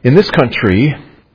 In this country,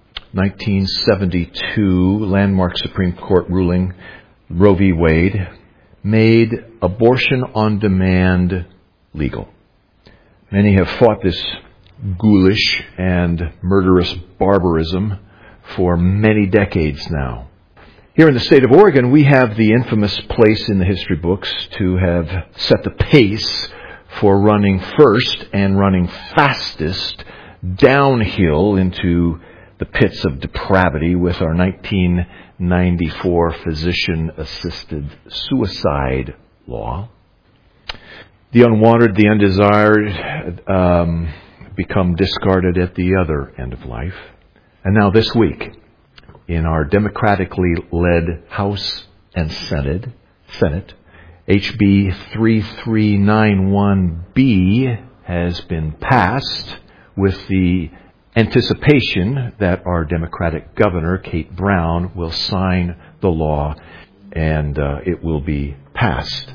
1972 landmark Supreme Court ruling, Roe v. Wade, made abortion on demand legal. Many have fought this ghoulish and murderous barbarism for many decades now. Here in the state of Oregon, we have the infamous place in the history books to have set the pace for running first and running fastest downhill into the pits of depravity with our 1994 physician-assisted suicide law. The unwanted, the undesired become discarded at the other end of life. And now this week, in our democratically led House and Senate, HB 3391B has been passed with the anticipation that our Democratic governor, Kate Brown, will sign the law and it will be passed.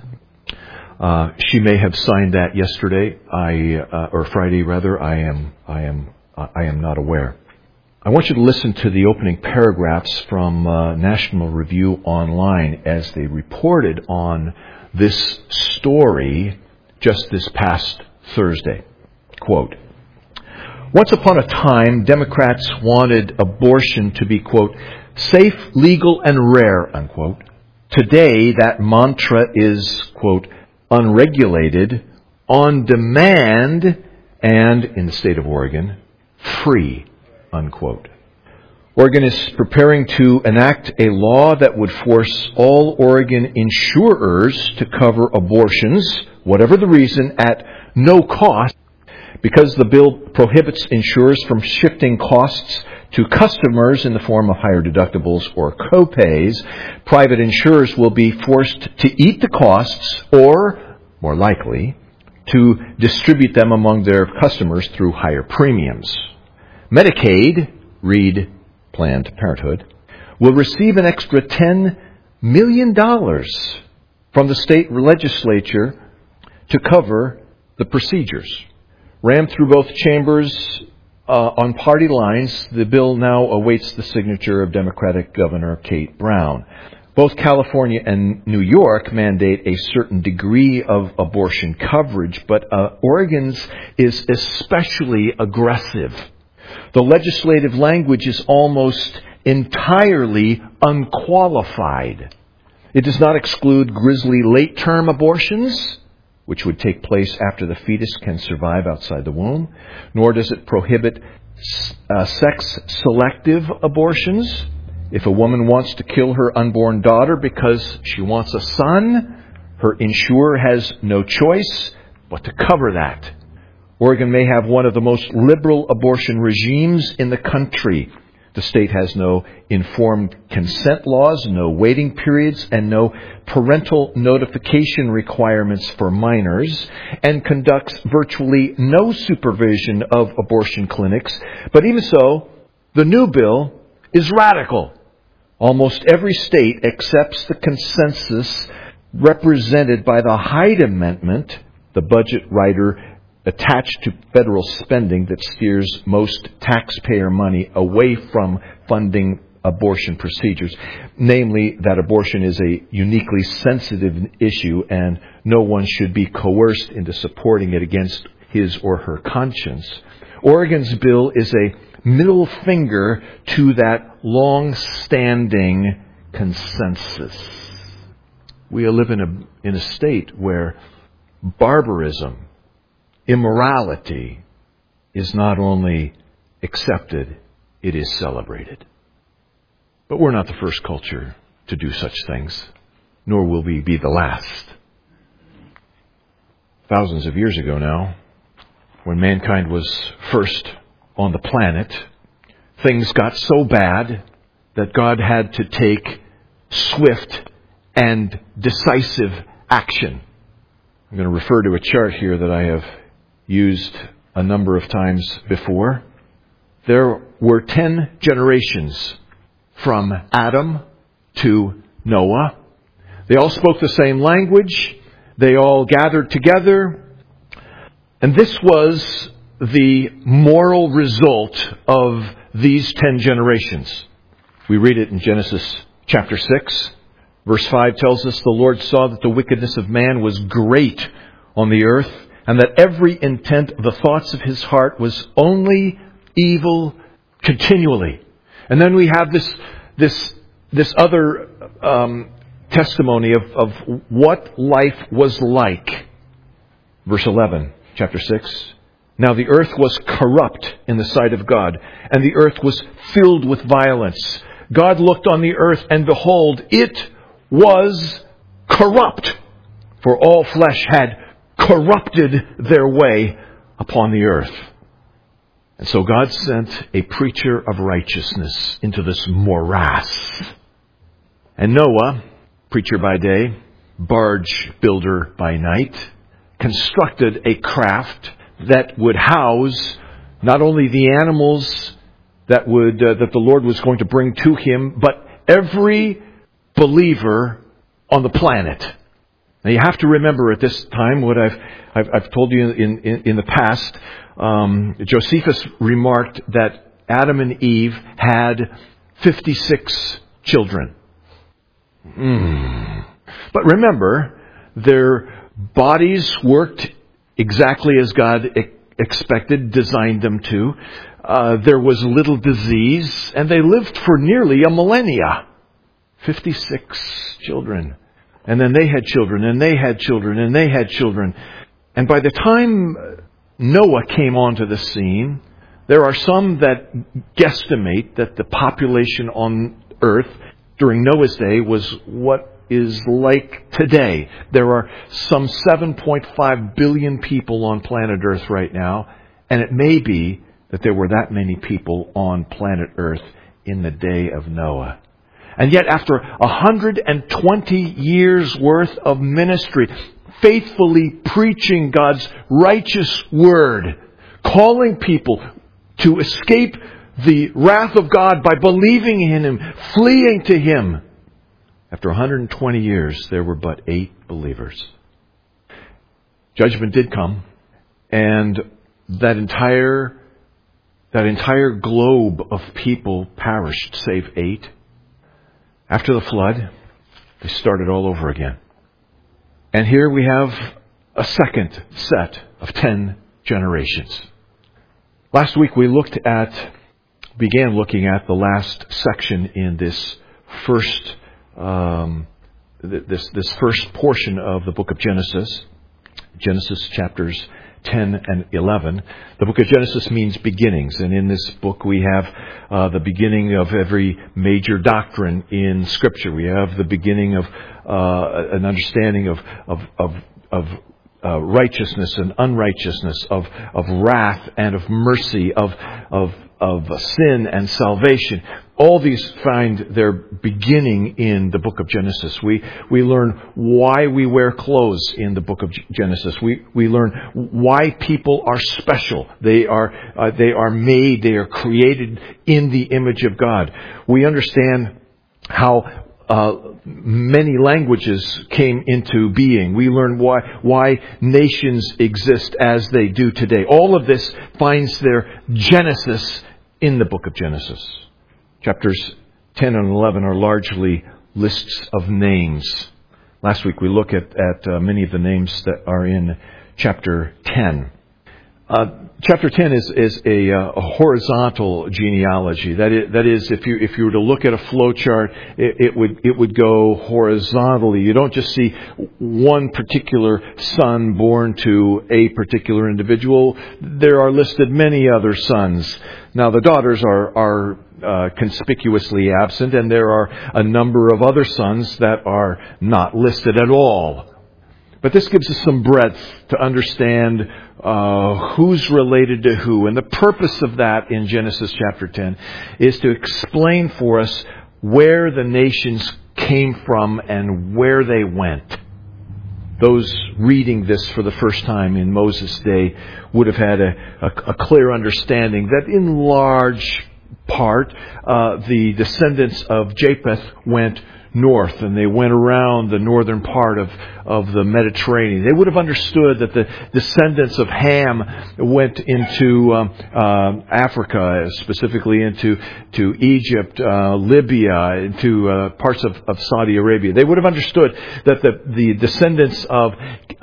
She may have signed that yesterday, or Friday rather. I am not aware. I want you to listen to the opening paragraphs from National Review Online as they reported on this story just this past Thursday. Quote, "Once upon a time, Democrats wanted abortion to be, quote, safe, legal, and rare, unquote. Today, that mantra is, quote, unregulated, on demand, and, in the state of Oregon, free, unquote. Oregon is preparing to enact a law that would force all Oregon insurers to cover abortions, whatever the reason, at no cost, because the bill prohibits insurers from shifting costs to customers in the form of higher deductibles or co-pays. Private insurers will be forced to eat the costs or, more likely, to distribute them among their customers through higher premiums. Medicaid, read Planned Parenthood, will receive an extra $10 million from the state legislature to cover the procedures. Rammed through both chambers on party lines, the bill now awaits the signature of Democratic Governor Kate Brown. Both California and New York mandate a certain degree of abortion coverage, but Oregon's is especially aggressive. The legislative language is almost entirely unqualified. It does not exclude grisly late-term abortions, which would take place after the fetus can survive outside the womb, nor does it prohibit sex-selective abortions. If a woman wants to kill her unborn daughter because she wants a son, her insurer has no choice but to cover that. Oregon may have one of the most liberal abortion regimes in the country. The state has no informed consent laws, no waiting periods, and no parental notification requirements for minors, and conducts virtually no supervision of abortion clinics. But even so, the new bill is radical. Almost every state accepts the consensus represented by the Hyde Amendment, the budget rider attached to federal spending that steers most taxpayer money away from funding abortion procedures, namely that abortion is a uniquely sensitive issue and no one should be coerced into supporting it against his or her conscience. Oregon's bill is a middle finger to that long-standing consensus. We live in a state where barbarism, immorality is not only accepted, it is celebrated. But we're not the first culture to do such things, nor will we be the last. Thousands of years ago now, when mankind was first on the planet, things got so bad that God had to take swift and decisive action. I'm going to refer to a chart here that I have used a number of times before. There were 10 generations from Adam to Noah. They all spoke the same language. They all gathered together. And this was the moral result of these 10 generations? We read it in Genesis chapter 6. Verse 5 tells us, the Lord saw that the wickedness of man was great on the earth, and that every intent of the thoughts of his heart was only evil continually. And then we have this other testimony of what life was like. Verse 11, chapter 6. Now the earth was corrupt in the sight of God, and the earth was filled with violence. God looked on the earth, and behold, it was corrupt, for all flesh had corrupted their way upon the earth. And so God sent a preacher of righteousness into this morass. And Noah, preacher by day, barge builder by night, constructed a craft that would house not only the animals that the Lord was going to bring to him, but every believer on the planet. Now you have to remember at this time what I've told you in the past. Josephus remarked that Adam and Eve had 56 children. But remember, their bodies worked exactly as God expected, designed them to. There was little disease, and they lived for nearly a millennia. 56 children. And then they had children, and they had children, and they had children. And by the time Noah came onto the scene, there are some that guesstimate that the population on earth during Noah's day was what is like today. There are some 7.5 billion people on planet Earth right now, and it may be that there were that many people on planet Earth in the day of Noah. And yet after 120 years worth of ministry, faithfully preaching God's righteous word, calling people to escape the wrath of God by believing in Him, fleeing to Him, after 120 years, there were but 8 believers. Judgment did come, and that entire globe of people perished, save 8. After the flood, they started all over again. And here we have a second set of 10 generations. Last week we began looking at the last section in this first this first portion of the book of Genesis chapters 10 and 11. The book of Genesis means beginnings, and in this book we have the beginning of every major doctrine in Scripture. We have the beginning of an understanding of righteousness and unrighteousness, of wrath and of mercy, of sin and salvation. All these find their beginning in the book of Genesis. We learn why we wear clothes in the book of Genesis. We learn why people are special. They are made, they are created in the image of God. We understand how many languages came into being. We learn why nations exist as they do today. All of this finds their genesis in the book of Genesis. Chapters 10 and 11 are largely lists of names. Last week we looked at many of the names that are in chapter 10. Chapter 10 is a horizontal genealogy. That is, if you were to look at a flow chart, it would go horizontally. You don't just see one particular son born to a particular individual. There are listed many other sons. Now the daughters are conspicuously absent, and there are a number of other sons that are not listed at all. But this gives us some breadth to understand who's related to who. And the purpose of that in Genesis chapter 10 is to explain for us where the nations came from and where they went. Those reading this for the first time in Moses' day would have had a clear understanding that in large part the descendants of Japheth went north and they went around the northern part of the Mediterranean, they would have understood that the descendants of Ham went into Africa, specifically into Egypt, Libya, into parts of Saudi Arabia. They would have understood that the descendants of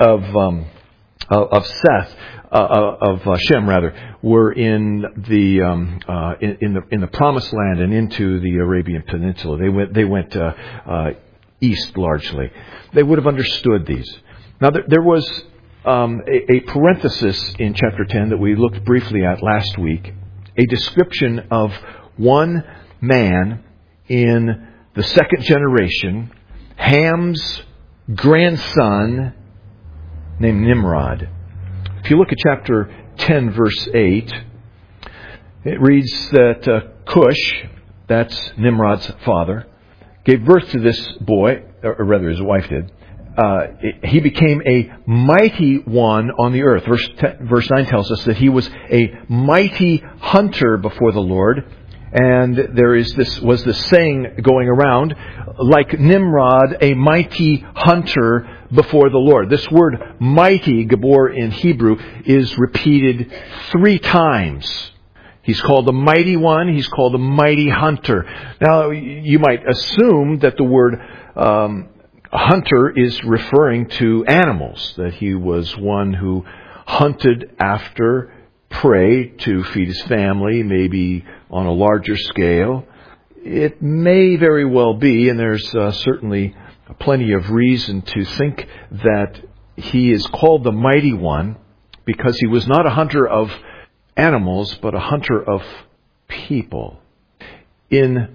Seth, of Shem rather, were in the Promised Land and into the Arabian Peninsula. They went east largely. They would have understood these. Now there was a parenthesis in chapter 10 that we looked briefly at last week, a description of one man in the second generation, Ham's grandson, named Nimrod. If you look at chapter 10, verse 8, it reads that Cush, that's Nimrod's father, gave birth to this boy, or rather his wife did. He became a mighty one on the earth. Verse 9 tells us that he was a mighty hunter before the Lord. And there was this saying going around, like Nimrod, a mighty hunter before the Lord. This word mighty, Gabor in Hebrew, is repeated 3 times. He's called the mighty one. He's called the mighty hunter. Now, you might assume that the word hunter is referring to animals, that he was one who hunted after prey to feed his family, maybe on a larger scale. It may very well be, and there's certainly plenty of reason to think that he is called the mighty one because he was not a hunter of animals, but a hunter of people. In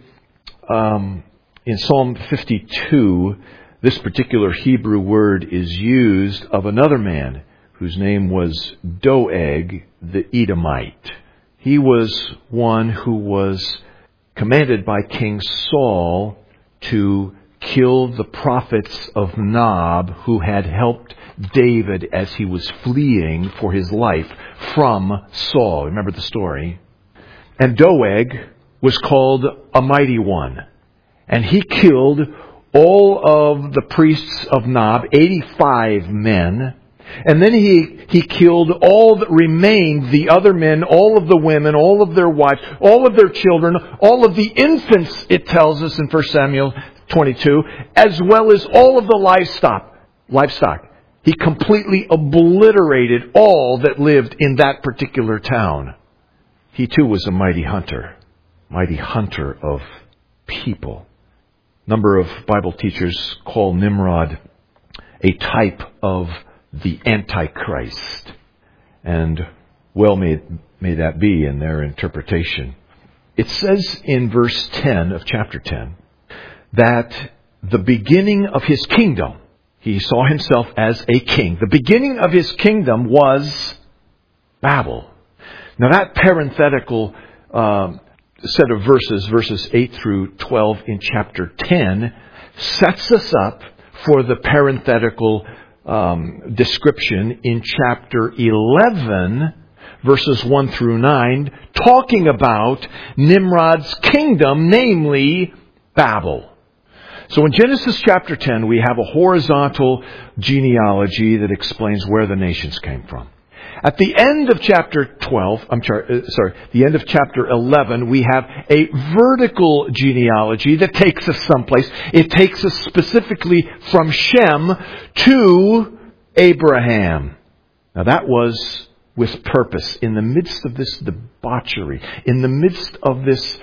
Psalm 52, this particular Hebrew word is used of another man whose name was Doeg the Edomite. He was one who was commanded by King Saul to kill the prophets of Nob who had helped David as he was fleeing for his life from Saul. Remember the story? And Doeg was called a mighty one. And he killed all of the priests of Nob, 85 men. And then he killed all that remained, the other men, all of the women, all of their wives, all of their children, all of the infants, it tells us in 1 Samuel 22, as well as all of the livestock. He completely obliterated all that lived in that particular town. He too was a mighty hunter of people. A number of Bible teachers call Nimrod a type of the Antichrist. And well may that be in their interpretation. It says in verse 10 of chapter 10 that the beginning of his kingdom, he saw himself as a king. The beginning of his kingdom was Babel. Now that parenthetical set of verses 8 through 12 in chapter 10, sets us up for the parenthetical description in chapter 11, verses 1 through 9, talking about Nimrod's kingdom, namely Babel. So in Genesis chapter 10, we have a horizontal genealogy that explains where the nations came from. At the end of chapter 11, we have a vertical genealogy that takes us someplace. It takes us specifically from Shem to Abraham. Now that was with purpose. In the midst of this debauchery, in the midst of this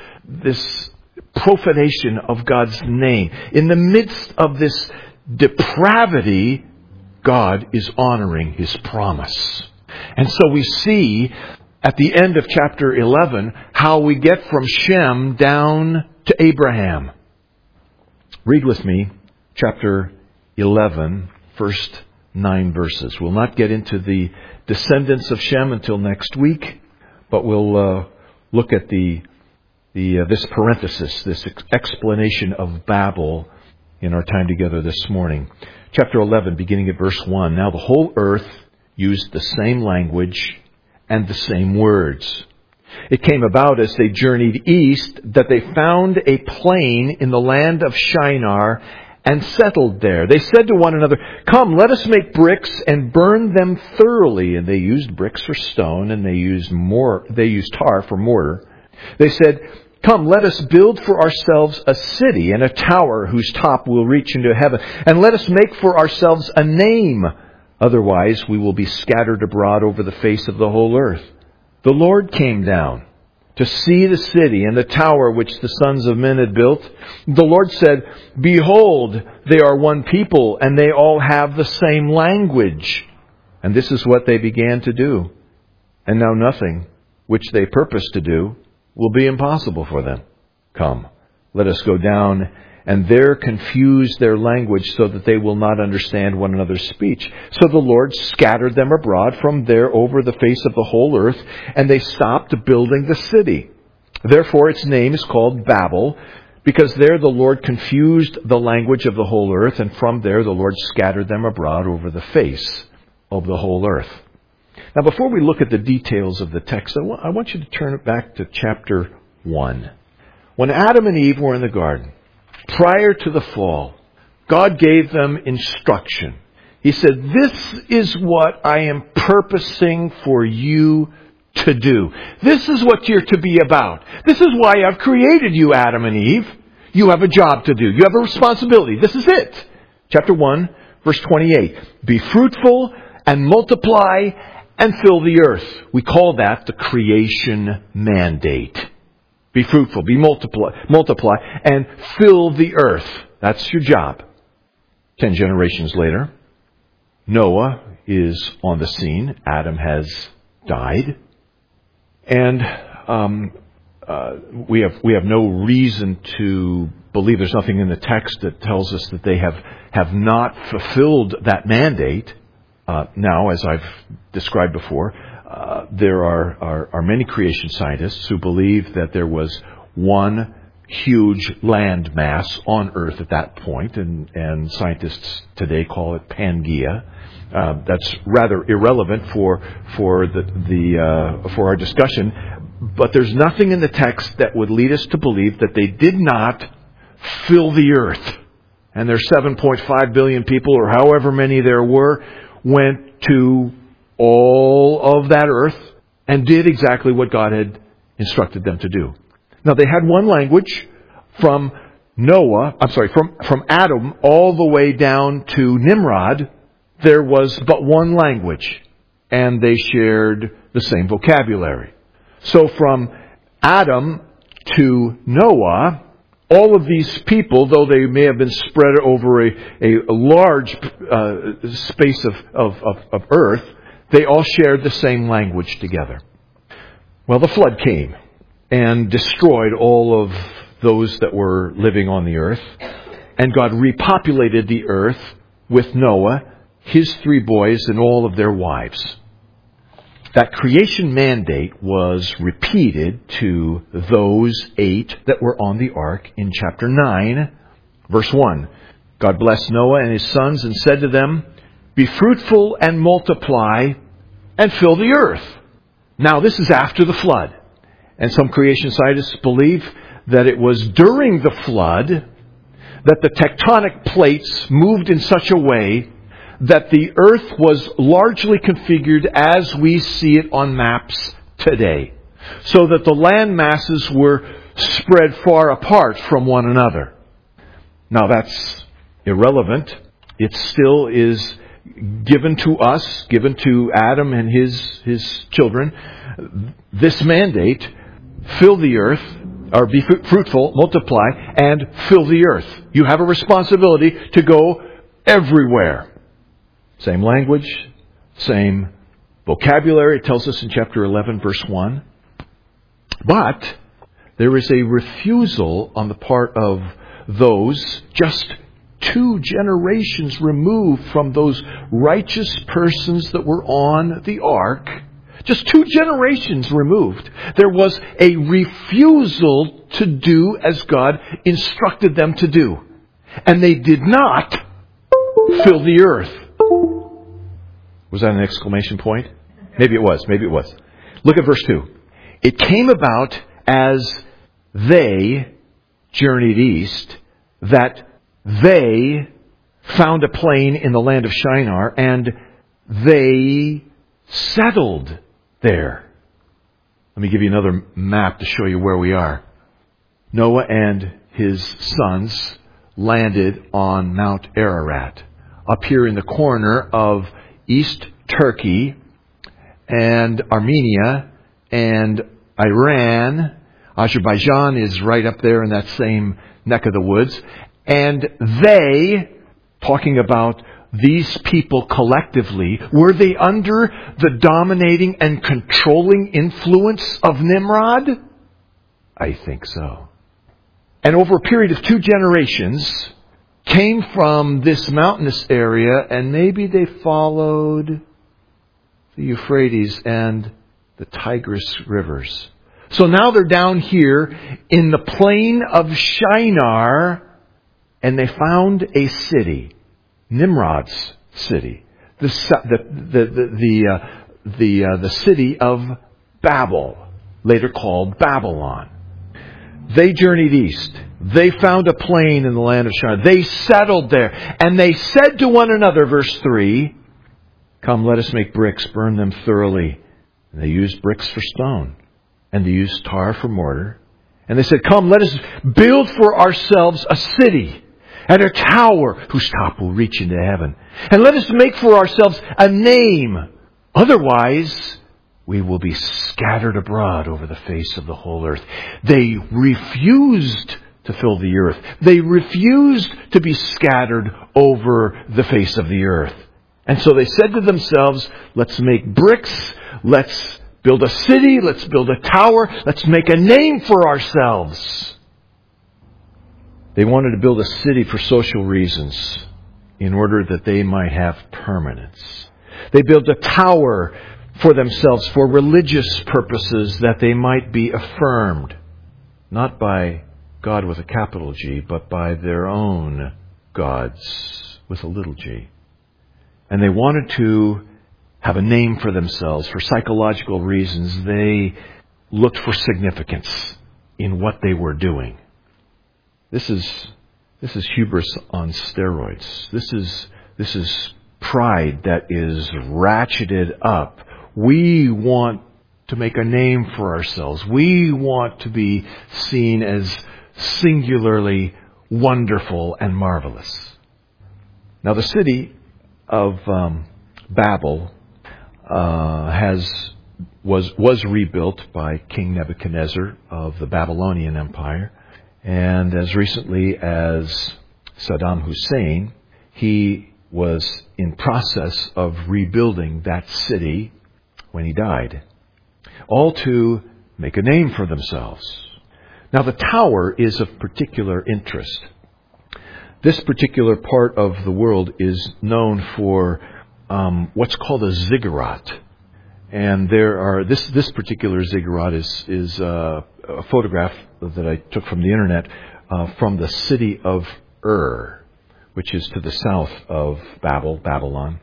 profanation of God's name, in the midst of this depravity, God is honoring His promise. And so we see at the end of chapter 11 how we get from Shem down to Abraham. Read with me chapter 11, first 9 verses. We'll not get into the descendants of Shem until next week, but we'll look at this parenthesis, this explanation of Babel in our time together this morning. Chapter 11, beginning at verse 1. Now the whole earth used the same language and the same words. It came about as they journeyed east that they found a plain in the land of Shinar and settled there. They said to one another, "Come, let us make bricks and burn them thoroughly." And they used bricks for stone, and they used tar for mortar. They said, "Come, let us build for ourselves a city and a tower whose top will reach into heaven. And let us make for ourselves a name. Otherwise we will be scattered abroad over the face of the whole earth." The Lord came down to see the city and the tower which the sons of men had built. The Lord said, "Behold, they are one people, and they all have the same language." And this is what they began to do. And now nothing which they purpose to do will be impossible for them. Come, let us go down and there confuse their language so that they will not understand one another's speech. So the Lord scattered them abroad from there over the face of the whole earth, and they stopped building the city. Therefore its name is called Babel, because there the Lord confused the language of the whole earth, and from there the Lord scattered them abroad over the face of the whole earth. Now before we look at the details of the text, I want you to turn it back to chapter 1. When Adam and Eve were in the garden, prior to the fall, God gave them instruction. He said, "This is what I am purposing for you to do. This is what you're to be about. This is why I've created you, Adam and Eve. You have a job to do. You have a responsibility. This is it." Chapter 1, verse 28. "Be fruitful and multiply and fill the earth." We call that the creation mandate. Be fruitful, be multiply, and fill the earth. That's your job. 10 generations later, Noah is on the scene. Adam has died. And we have no reason to believe, there's nothing in the text that tells us that they have not fulfilled that mandate. Now, as I've described before, there are many creation scientists who believe that there was one huge land mass on Earth at that point, and scientists today call it Pangaea. That's rather irrelevant for our discussion, but there's nothing in the text that would lead us to believe that they did not fill the earth, and their 7.5 billion people, or however many there were, went to all of that earth and did exactly what God had instructed them to do. Now they had one language from Adam all the way down to Nimrod. There was but one language, and they shared the same vocabulary. So from Adam to Noah, all of these people, though they may have been spread over a large space of earth, they all shared the same language together. Well, the flood came and destroyed all of those that were living on the earth. And God repopulated the earth with Noah, his 3 boys, and all of their wives. That creation mandate was repeated to those 8 that were on the ark in chapter 9, verse 1. God blessed Noah and his sons and said to them, "Be fruitful and multiply and fill the earth." Now this is after the flood. And some creation scientists believe that it was during the flood that the tectonic plates moved in such a way that the earth was largely configured as we see it on maps today. So that the land masses were spread far apart from one another. Now that's irrelevant. It still is given to us, given to Adam and his children, this mandate: fill the earth, or be fruitful, multiply, and fill the earth. You have a responsibility to go everywhere. Same language, same vocabulary. It tells us in chapter 11, verse 1. But there is a refusal on the part of those just 2 generations removed from those righteous persons that were on the ark. Just 2 generations removed. There was a refusal to do as God instructed them to do. And they did not fill the earth. Was that an exclamation point? Maybe it was. Look at verse 2. It came about as they journeyed east that they found a plain in the land of Shinar and they settled there. Let me give you another map to show you where we are. Noah and his sons landed on Mount Ararat, up here in the corner of East Turkey and Armenia and Iran. Azerbaijan is right up there in that same neck of the woods. And they, talking about these people collectively, were they under the dominating and controlling influence of Nimrod? I think so. And over a period of 2 generations, came from this mountainous area, and maybe they followed the Euphrates and the Tigris rivers. So now they're down here in the plain of Shinar, and they found a city, Nimrod's city, the city of Babel, later called Babylon. They journeyed east. They found a plain in the land of Shinar. They settled there. And they said to one another, verse 3, "Come, let us make bricks, burn them thoroughly." And they used bricks for stone. And they used tar for mortar. And they said, "Come, let us build for ourselves a city and a tower whose top will reach into heaven. And let us make for ourselves a name. Otherwise, we will be scattered abroad over the face of the whole earth." They refused to fill the earth. They refused to be scattered over the face of the earth. And so they said to themselves, "Let's make bricks. Let's build a city. Let's build a tower. Let's make a name for ourselves." They wanted to build a city for social reasons in order that they might have permanence. They built a tower for themselves for religious purposes that they might be affirmed, not by God with a capital G, but by their own gods with a little g. And they wanted to have a name for themselves. For psychological reasons, they looked for significance in what they were doing. This is hubris on steroids. This is pride that is ratcheted up. We want to make a name for ourselves. We want to be seen as singularly wonderful and marvelous. Now, the city of Babel was rebuilt by King Nebuchadnezzar of the Babylonian Empire, and as recently as Saddam Hussein, he was in process of rebuilding that city when he died, all to make a name for themselves. Now, the tower is of particular interest. This particular part of the world is known for what's called a ziggurat. And this particular ziggurat is a photograph that I took from the internet from the city of Ur, which is to the south of Babylon.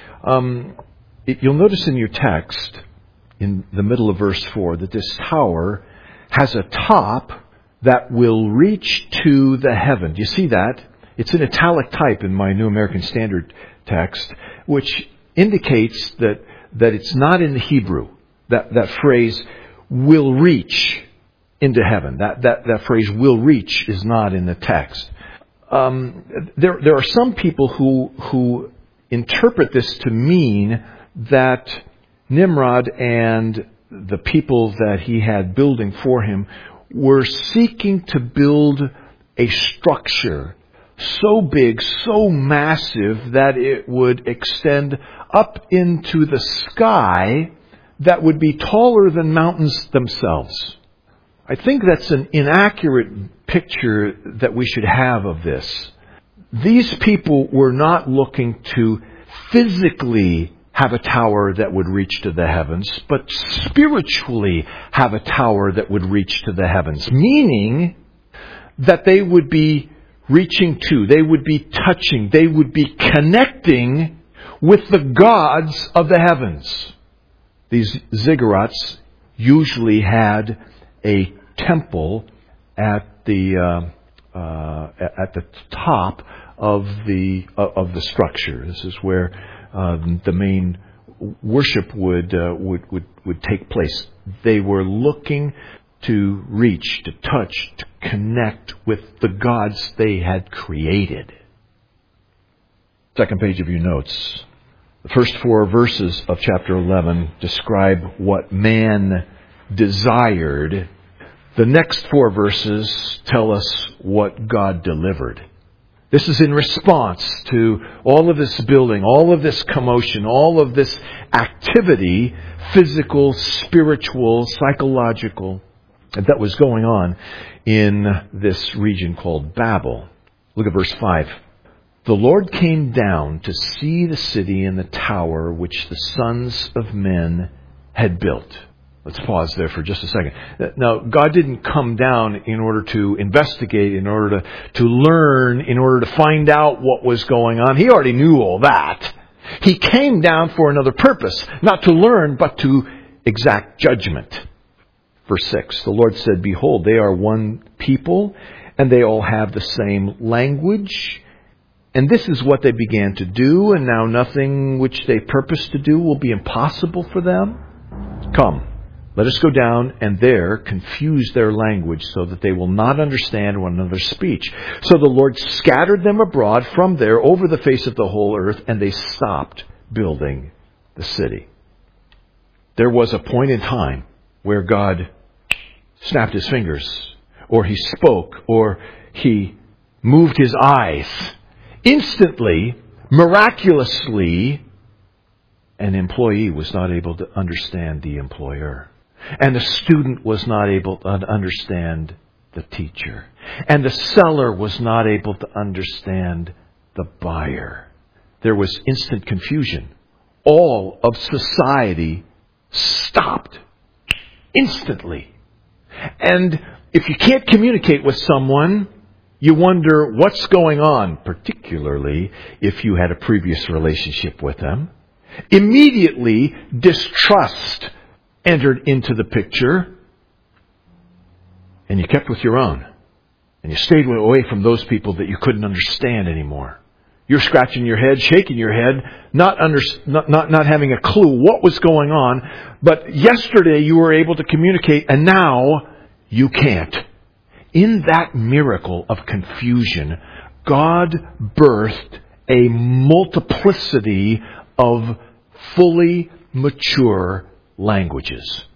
You'll notice in your text, in the middle of verse 4, that this tower has a top that will reach to the heaven. Do you see that? It's in italic type in my New American Standard text, which indicates that it's not in the Hebrew. That phrase, "will reach into heaven." That phrase, "will reach," is not in the text. There are some people who interpret this to mean that Nimrod and the people that he had building for him were seeking to build a structure so big, so massive, that it would extend up into the sky that would be taller than mountains themselves. I think that's an inaccurate picture that we should have of this. These people were not looking to physically have a tower that would reach to the heavens, but spiritually have a tower that would reach to the heavens. Meaning that they would be reaching to, they would be touching, they would be connecting with the gods of the heavens. These ziggurats usually had a temple at the top of the structure. This is where the main worship would take place. They were looking to reach, to touch, to connect with the gods they had created. Second page of your notes. The first 4 verses of chapter 11 describe what man desired. The next 4 verses tell us what God delivered. This is in response to all of this building, all of this commotion, all of this activity, physical, spiritual, psychological, that was going on in this region called Babel. Look at verse 5. The Lord came down to see the city and the tower which the sons of men had built. Let's pause there for just a second. Now, God didn't come down in order to investigate, in order to learn, in order to find out what was going on. He already knew all that. He came down for another purpose, not to learn, but to exact judgment. Verse 6, the Lord said, Behold, they are one people, and they all have the same language. And this is what they began to do, and now nothing which they purpose to do will be impossible for them. Come, let us go down and there confuse their language so that they will not understand one another's speech. So the Lord scattered them abroad from there over the face of the whole earth, and they stopped building the city. There was a point in time where God snapped his fingers, or he spoke, or he moved his eyes. Instantly, miraculously, an employee was not able to understand the employer. And the student was not able to understand the teacher. And the seller was not able to understand the buyer. There was instant confusion. All of society stopped instantly. And if you can't communicate with someone, you wonder what's going on, particularly if you had a previous relationship with them. Immediately, distrust entered into the picture, and you kept with your own. And you stayed away from those people that you couldn't understand anymore. You're scratching your head, shaking your head, not having a clue what was going on. But yesterday you were able to communicate, and now you can't. In that miracle of confusion, God birthed a multiplicity of fully mature languages.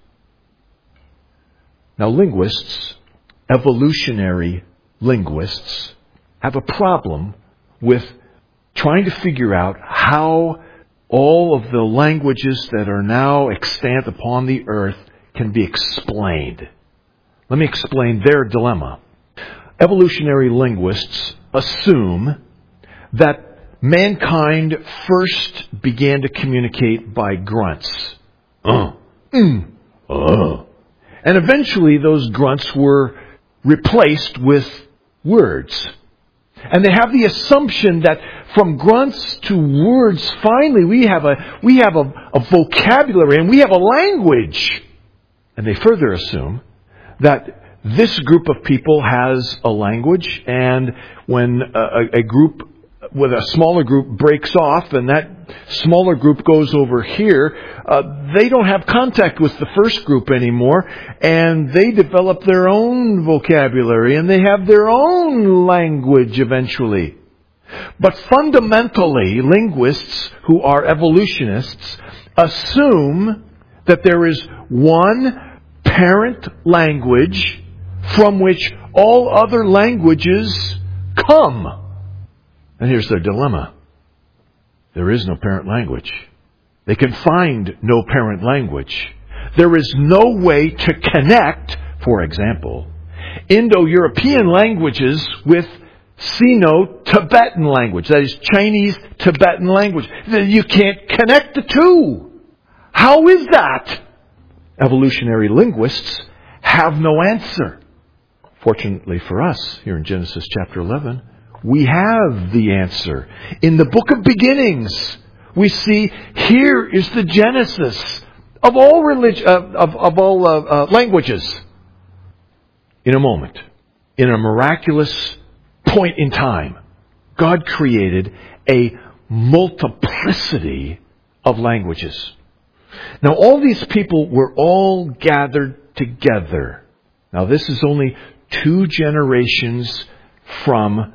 Now, linguists, evolutionary linguists, have a problem with trying to figure out how all of the languages that are now extant upon the earth can be explained. Let me explain their dilemma. Evolutionary linguists assume that mankind first began to communicate by grunts. And eventually those grunts were replaced with words. And they have the assumption that from grunts to words, finally we have a vocabulary and we have a language. And they further assume that this group of people has a language, and when a group with a smaller group breaks off and that smaller group goes over here, they don't have contact with the first group anymore, and they develop their own vocabulary and they have their own language eventually. But fundamentally, linguists who are evolutionists assume that there is one parent language from which all other languages come. And here's their dilemma. There is no parent language. They can find no parent language. There is no way to connect, for example, Indo-European languages with Sino-Tibetan language. That is Chinese-Tibetan language. You can't connect the two. How is that? Evolutionary linguists have no answer. Fortunately for us, here in Genesis chapter 11, we have the answer. In the book of beginnings, we see here is the genesis of all languages. In a moment, in a miraculous point in time, God created a multiplicity of languages. Now, all these people were all gathered together. Now, this is only 2 generations from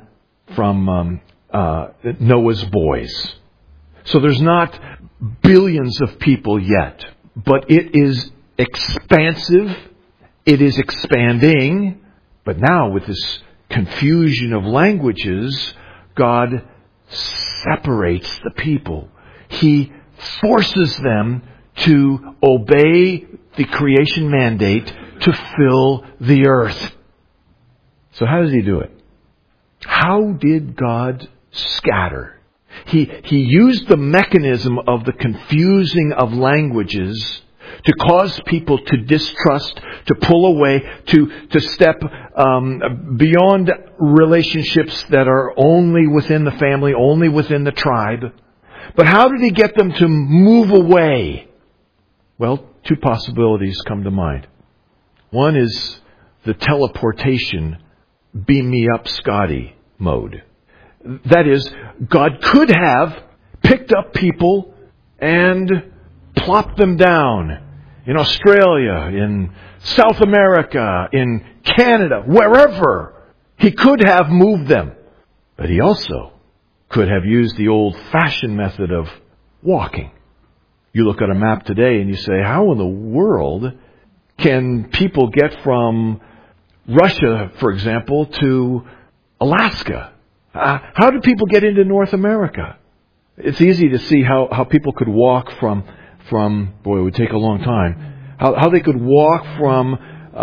Noah's boys. So there's not billions of people yet, but it is expansive. It is expanding. But now, with this confusion of languages, God separates the people. He forces them to obey the creation mandate to fill the earth. So how does He do it? How did God scatter? He used the mechanism of the confusing of languages to cause people to distrust, to pull away, to step beyond relationships that are only within the family, only within the tribe. But how did He get them to move away? Well, 2 possibilities come to mind. One is the teleportation, beam me up Scotty mode. That is, God could have picked up people and plopped them down in Australia, in South America, in Canada, wherever. He could have moved them. But He also could have used the old-fashioned method of walking. You look at a map today and you say, how in the world can people get from Russia, for example, to Alaska? How do people get into North America? It's easy to see how people could walk from boy, it would take a long time. How they could walk from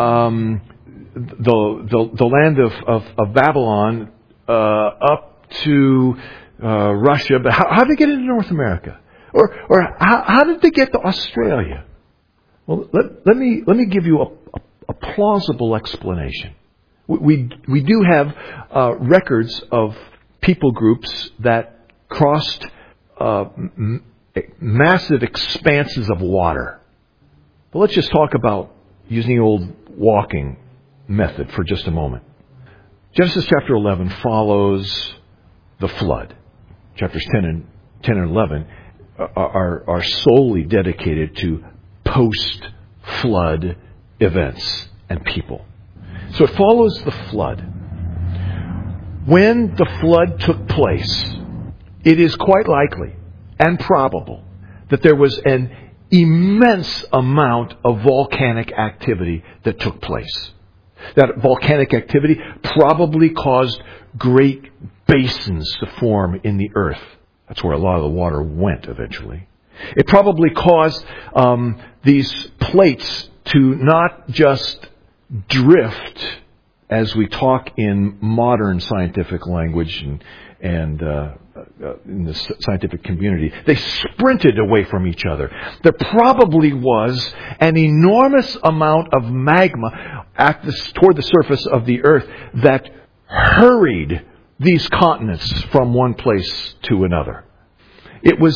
the land of Babylon up to Russia, but how did they get into North America? Or how did they get to Australia? Well, let me give you a plausible explanation. We do have records of people groups that crossed massive expanses of water. But let's just talk about using the old walking method for just a moment. Genesis chapter 11 follows the flood. Chapters 10 and 11 are solely dedicated to post-flood events and people. So it follows the flood. When the flood took place, it is quite likely and probable that there was an immense amount of volcanic activity that took place. That volcanic activity probably caused great basins to form in the earth. That's where a lot of the water went eventually. It probably caused these plates to not just drift, as we talk in modern scientific language and in the scientific community. They sprinted away from each other. There probably was an enormous amount of magma toward the surface of the earth that hurried these continents from one place to another. It was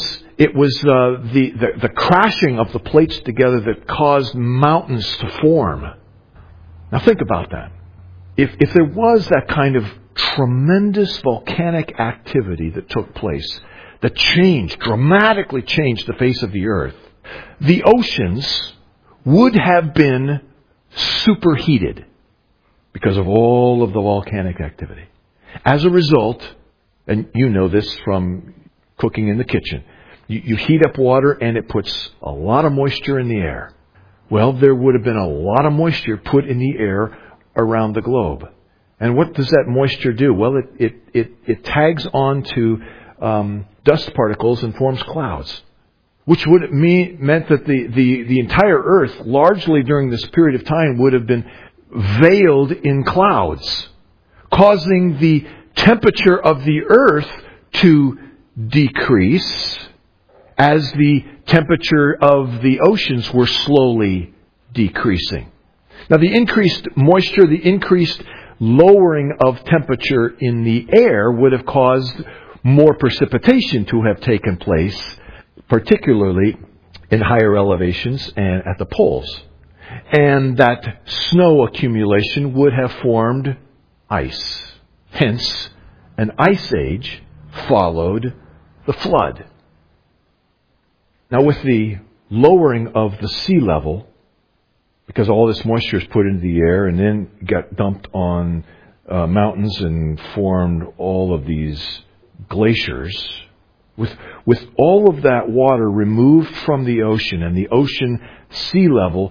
the crashing of the plates together that caused mountains to form. Now think about that. If there was that kind of tremendous volcanic activity that took place, that dramatically changed the face of the earth, the oceans would have been superheated because of all of the volcanic activity. As a result, and you know this from cooking in the kitchen, you heat up water and it puts a lot of moisture in the air. Well, there would have been a lot of moisture put in the air around the globe. And what does that moisture do? Well, it tags onto dust particles and forms clouds, which would meant that the entire Earth, largely during this period of time, would have been veiled in clouds, causing the temperature of the Earth to decrease as the temperature of the oceans were slowly decreasing. Now, the increased moisture, the increased lowering of temperature in the air would have caused more precipitation to have taken place, particularly in higher elevations and at the poles. And that snow accumulation would have formed ice. Hence, an ice age followed the flood. Now, with the lowering of the sea level, because all this moisture is put into the air and then got dumped on mountains and formed all of these glaciers, with all of that water removed from the ocean, and the ocean sea level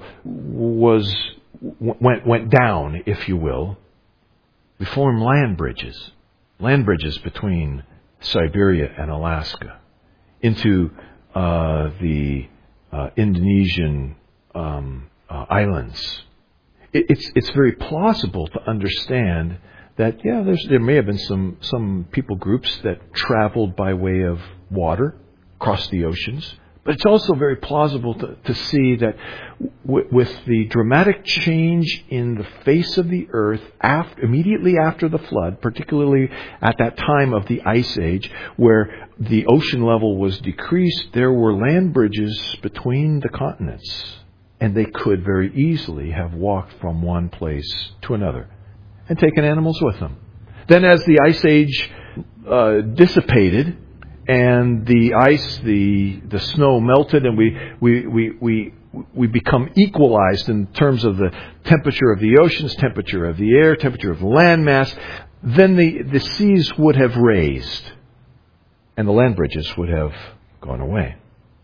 went down, if you will, we formed land bridges between Siberia and Alaska into the Indonesian islands. It's very plausible to understand that, there may have been some people groups that traveled by way of water across the oceans. But it's also very plausible to see that with the dramatic change in the face of the earth immediately after the flood, particularly at that time of the Ice Age, where the ocean level was decreased, there were land bridges between the continents. And they could very easily have walked from one place to another and taken animals with them. Then as the Ice Age dissipated, and the ice, the snow melted, and we become equalized in terms of the temperature of the oceans, temperature of the air, temperature of the land mass. Then the seas would have raised, and the land bridges would have gone away.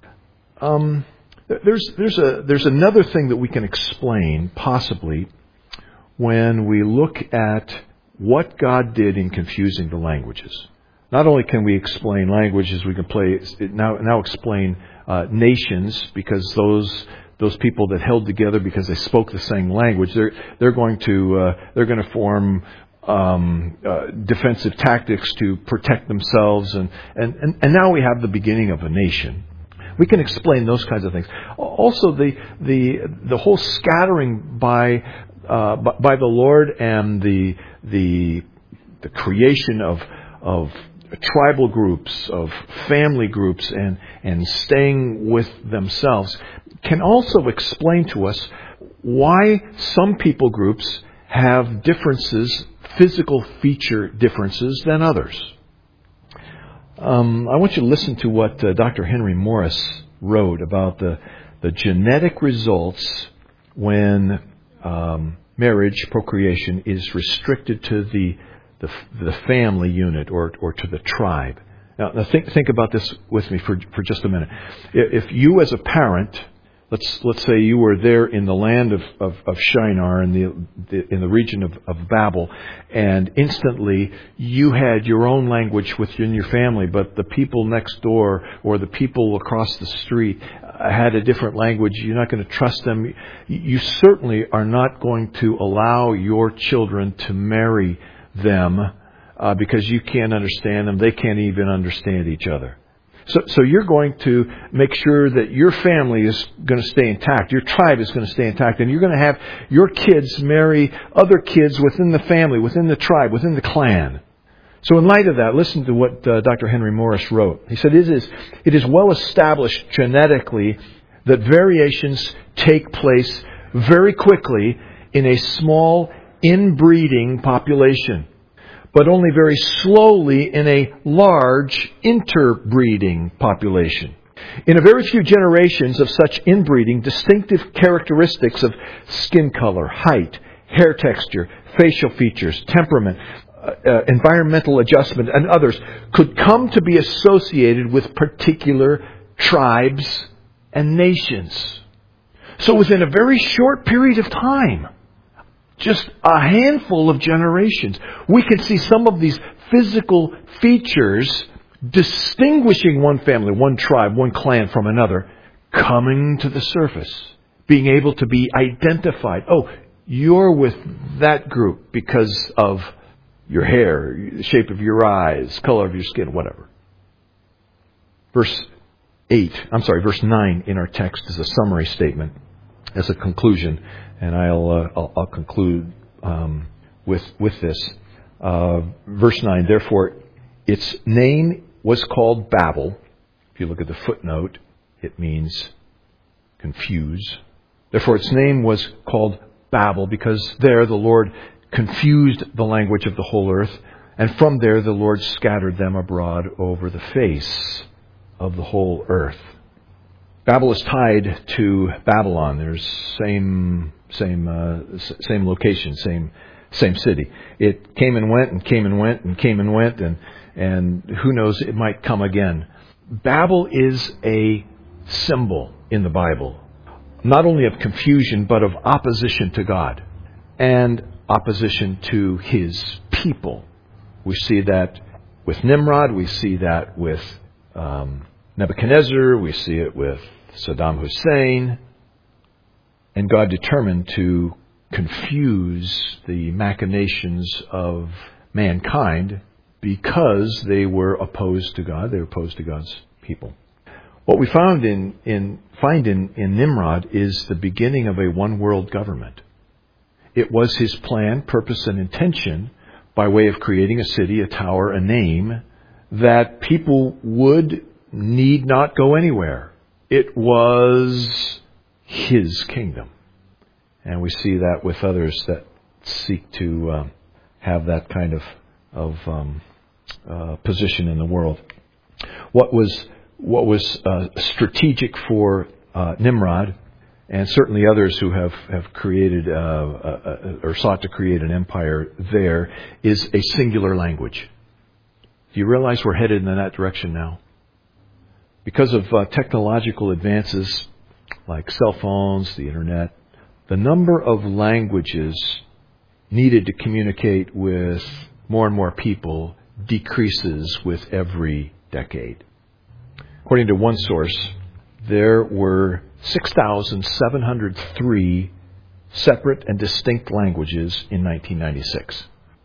There's another thing that we can explain possibly when we look at what God did in confusing the languages. Not only can we explain languages, we can now explain nations, because those people that held together because they spoke the same language, they're going to form defensive tactics to protect themselves, and now we have the beginning of a nation. We can explain those kinds of things. Also, the whole scattering by the Lord and the creation of tribal groups, of family groups, and staying with themselves can also explain to us why some people groups have differences, physical feature differences, than others. I want you to listen to what Dr. Henry Morris wrote about the genetic results when marriage, procreation, is restricted to the family unit or to the tribe. Now think about this with me for just a minute. If you as a parent, let's say you were there in the land of Shinar, in the region of Babel, and instantly you had your own language within your family, but the people next door or the people across the street had a different language. You're not going to trust them. You certainly are not going to allow your children to marry them because you can't understand them. They can't even understand each other. So you're going to make sure that your family is going to stay intact. Your tribe is going to stay intact. And you're going to have your kids marry other kids within the family, within the tribe, within the clan. So in light of that, listen to what Dr. Henry Morris wrote. He said, it is well established genetically that variations take place very quickly in a small inbreeding population, but only very slowly in a large interbreeding population. In a very few generations of such inbreeding, distinctive characteristics of skin color, height, hair texture, facial features, temperament, environmental adjustment, and others could come to be associated with particular tribes and nations. So within a very short period of time, just a handful of generations, we can see some of these physical features distinguishing one family, one tribe, one clan from another, coming to the surface, being able to be identified. Oh, you're with that group because of your hair, the shape of your eyes, color of your skin, whatever. Verse 9 in our text is a summary statement as a conclusion. And I'll conclude with this. Verse 9, therefore, its name was called Babel. If you look at the footnote, it means confuse. Therefore its name was called Babel, because there the Lord confused the language of the whole earth, and from there the Lord scattered them abroad over the face of the whole earth. Babel is tied to Babylon. There's same location, same city. It came and went and came and went and came and went, and who knows, it might come again. Babel is a symbol in the Bible, not only of confusion, but of opposition to God and opposition to His people. We see that with Nimrod, we see that with Nebuchadnezzar, we see it with Saddam Hussein, and God determined to confuse the machinations of mankind because they were opposed to God, they were opposed to God's people. What we find in Nimrod is the beginning of a one-world government. It was his plan, purpose, and intention, by way of creating a city, a tower, a name, that people would need not go anywhere. It was his kingdom. And we see that with others that seek to have that kind of position in the world. What was strategic for Nimrod, and certainly others who have created or sought to create an empire there, is a singular language. Do you realize we're headed in that direction now? Because of technological advances like cell phones, the internet, the number of languages needed to communicate with more and more people decreases with every decade. According to one source, there were 6,703 separate and distinct languages in 1996.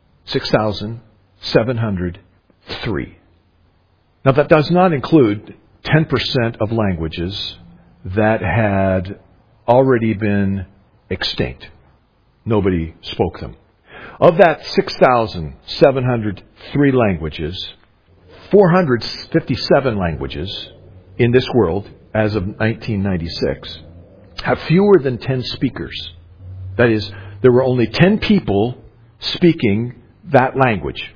6,703. Now that does not include 10% of languages that had already been extinct. Nobody spoke them. Of that 6,703 languages, 457 languages in this world, as of 1996, have fewer than 10 speakers. That is, there were only 10 people speaking that language,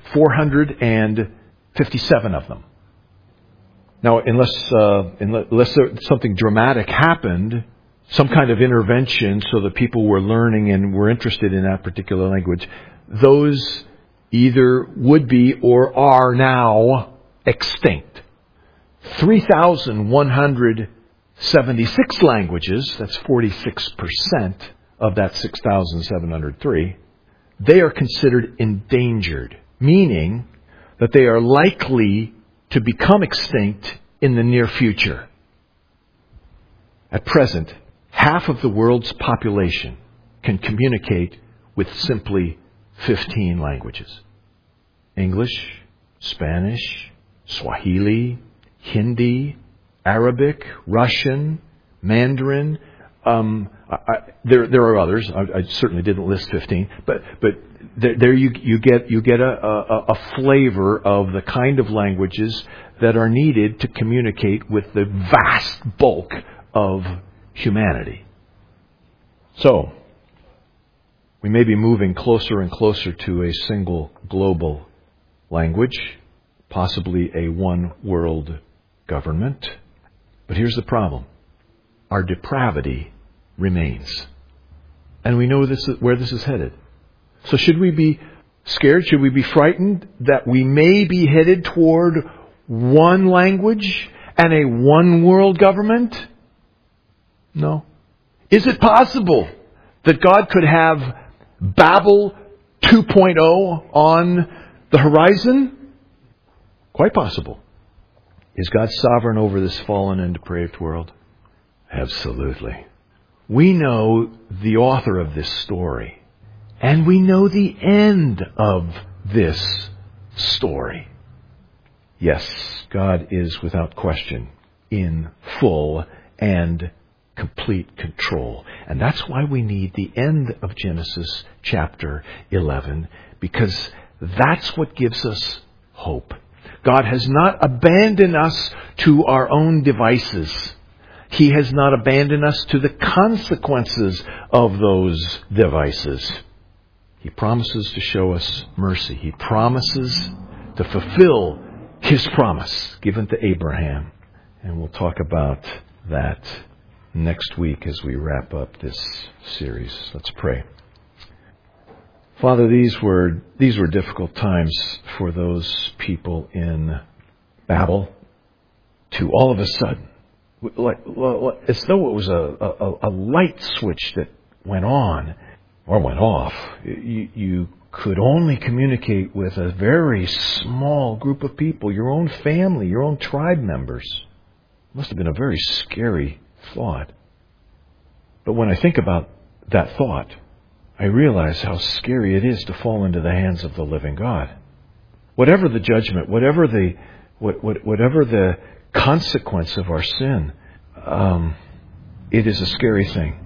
457 of them. Now, unless something dramatic happened, some kind of intervention so that people were learning and were interested in that particular language, those either would be or are now extinct. 3,176 languages, that's 46% of that 6,703, they are considered endangered, meaning that they are likely to become extinct in the near future. At present, half of the world's population can communicate with simply 15 languages. English, Spanish, Swahili, Hindi, Arabic, Russian, Mandarin. There are others. I certainly didn't list 15, but there you get a flavor of the kind of languages that are needed to communicate with the vast bulk of humanity. So, we may be moving closer and closer to a single global language, possibly a one world government. But here's the problem. Our depravity remains. And we know where this is headed. So should we be scared? Should we be frightened that we may be headed toward one language and a one world government? No. Is it possible that God could have Babel 2.0 on the horizon? Quite possible. Is God sovereign over this fallen and depraved world? Absolutely. We know the author of this story, and we know the end of this story. Yes, God is without question in full and complete control. And that's why we need the end of Genesis chapter 11, because that's what gives us hope. God has not abandoned us to our own devices. He has not abandoned us to the consequences of those devices. He promises to show us mercy. He promises to fulfill His promise given to Abraham. And we'll talk about that next week as we wrap up this series. Let's pray. Father, these were difficult times for those people in Babel to all of a sudden, as though it was a light switch that went on or went off. You could only communicate with a very small group of people, your own family, your own tribe members. It must have been a very scary thought. But when I think about that thought, I realize how scary it is to fall into the hands of the living God. Whatever the judgment, whatever the consequence of our sin, it is a scary thing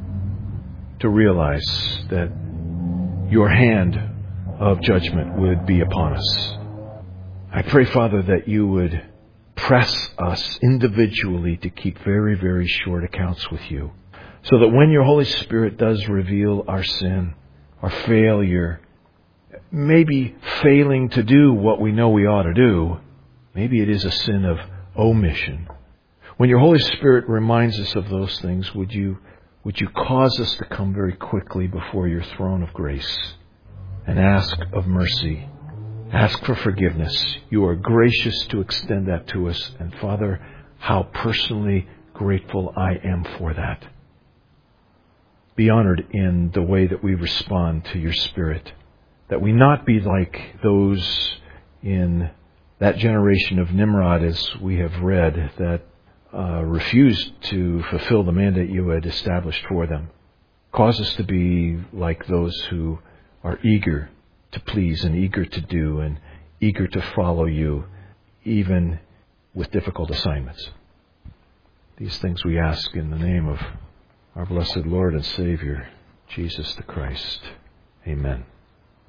to realize that your hand of judgment would be upon us. I pray, Father, that you would press us individually to keep very, very short accounts with you, so that when your Holy Spirit does reveal our sin, our failure, maybe failing to do what we know we ought to do, maybe it is a sin of omission. When your Holy Spirit reminds us of those things, would you cause us to come very quickly before your throne of grace and ask of mercy, ask for forgiveness. You are gracious to extend that to us. And Father, how personally grateful I am for that. Be honored in the way that we respond to your Spirit, that we not be like those in that generation of Nimrod, as we have read, that refused to fulfill the mandate you had established for them. Cause us to be like those who are eager to please and eager to do and eager to follow you, even with difficult assignments. These things we ask in the name of our blessed Lord and Savior, Jesus the Christ. Amen.